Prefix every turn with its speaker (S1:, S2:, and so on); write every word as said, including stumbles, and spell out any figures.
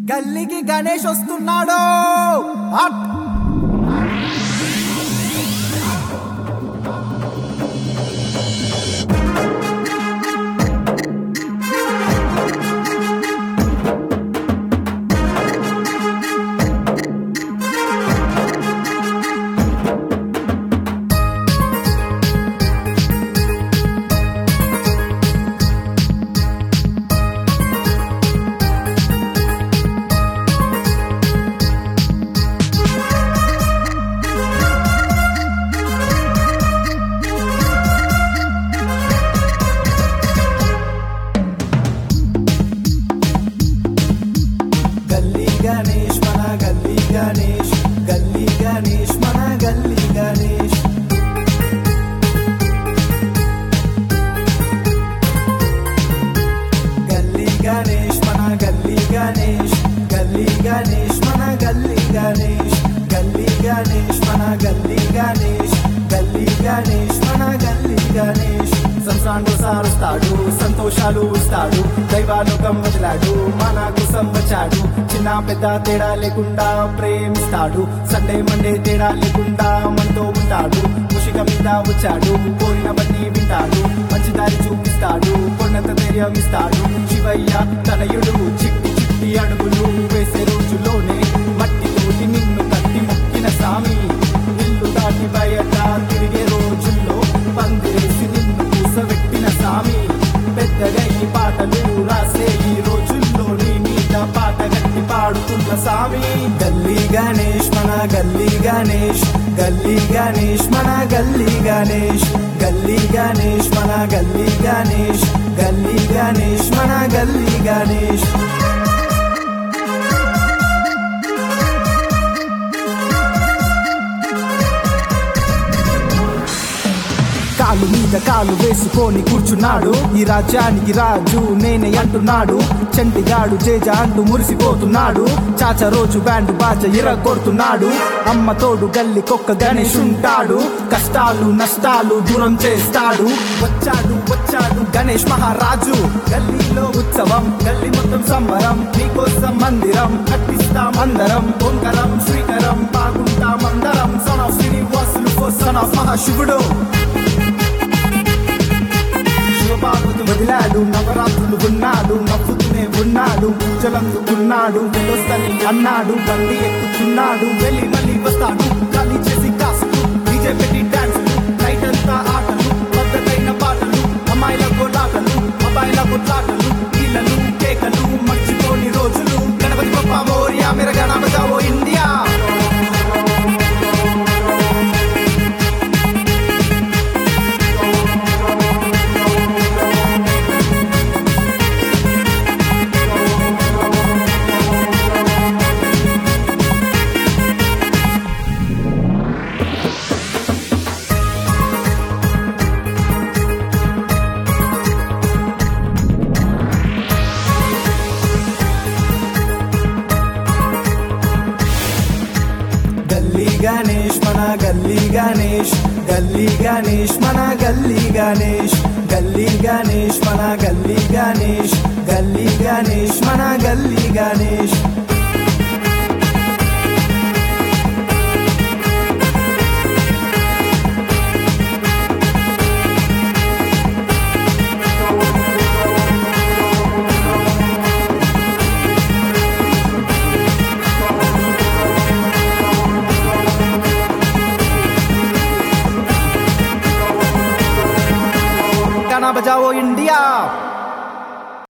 S1: గల్లీకి గణేష్ వస్తున్నాడు. అట్ గణేష్ మన గల్లీ గణేష్, గల్లీ గణేష్ మన గల్లీ గణేష్. గల్లీ గణేష్ మన గల్లీ గణేష్, గల్లీ గణేష్ మన గల్లీ గణేష్. గల్లీ గణేష్ మన గల్లీ గణేష్, గల్లీ గణేష్ మన గల్లీ గణేష్. సంసాండు సారుస్తాడు, సంతోషాలు ఇస్తాడు, దైవానుకం వదిలాడు, మన కోసం వచ్చాడు. చిన్న పెద్ద తేడా లేకుండా ప్రేమిస్తాడు, సండే మండే తేడా లేకుండా మనతో ఉంటాడు. ముషిక మీద వచ్చాడు, కోరినవన్నీ వింటాడు, మంచి దారి చూపిస్తాడు, కొన్నంత ధైర్యం ఇస్తాడు. శివయ్య తనయుడు చిట్టి చిట్టి అడుగులు వేసే రోజుల్లోనే మట్టితోటి నిన్ను కట్టి మొక్కిన సామి. ఇల్లు దాటి బయట తిరిగే రోజుల్లో పందిరేసి నిన్ను కూసబెట్టిన సామి. పెద్దగా ఈ పాటలు రాసే ఈ రోజుల్లో నీ మీద పాట గట్టి పాడుతున్న సామి. గల్లీ గణేష్ మన గల్లీ గణేష్, గల్లీ గణేష్ మన గల్లీ గణేష్. గల్లీ గణేష్ మన గల్లీ గణేష్, గల్లీ గణేష్ మన గల్లీ గణేష్. కాలు మీద కాలు వేసుకొని కూర్చున్నాడు, ఈ రాజ్యానికి రాజు నేనే అంటున్నాడు. చంటిగాడు జేజ అంటూ మురిసిపోతున్నాడు, చాచ రోజు బ్యాండ్ బాజ ఇరగొడుతున్నాడు. అమ్మ తోడు గల్లి కొక్క గణేష్ ఉంటాడు, కష్టాలు నష్టాలు దూరం చేస్తాడు. వచ్చాడు వచ్చాడు గణేష్ మహారాజు, గల్లీలో ఉత్సవం గల్లీ మొత్తం సంబరం. నీకోసం మందిరం కట్టిస్తాం అందరం, ఓంకరం శ్రీకరం బాగుంటాం అందరం. Son of Srinivasulu son of మహాశివుడు శివబాబుతు వదిలాడు, నవరాత్రులు ఉన్నాడు, నవ్వుతూనే ఉన్నాడు, పూజలందుకున్నాడు. వెళ్ళొస్తని అన్నాడు, బండి ఎక్కుతున్నాడు, వెళ్ళి మళ్ళీ వస్తాడు. ఖాళీ చేసి కాసులు డీజే పెట్టి డాన్సులు, నైట్ అంతా ఆటలు, పద్ధతైన పాటలు, అమ్మాయిల కోలాటలు, అబ్బాయిల కొట్లాటలు, కీళ్ళలు కేకలు, మర్చిపోని రోజులు. గణపతి బప్పా మోరియా మేరా గానా బజావో ఇండియా. గల్లీ గణేష్ మన గల్లీ గణేష్, గల్లీ గణేష్ మన గల్లీ గణేష్. గల్లీ గణేష్ మన గల్లీ గణేష్, గల్లీ గణేష్ మన గల్లీ గణేష్. गाना बजाओ इंडिया.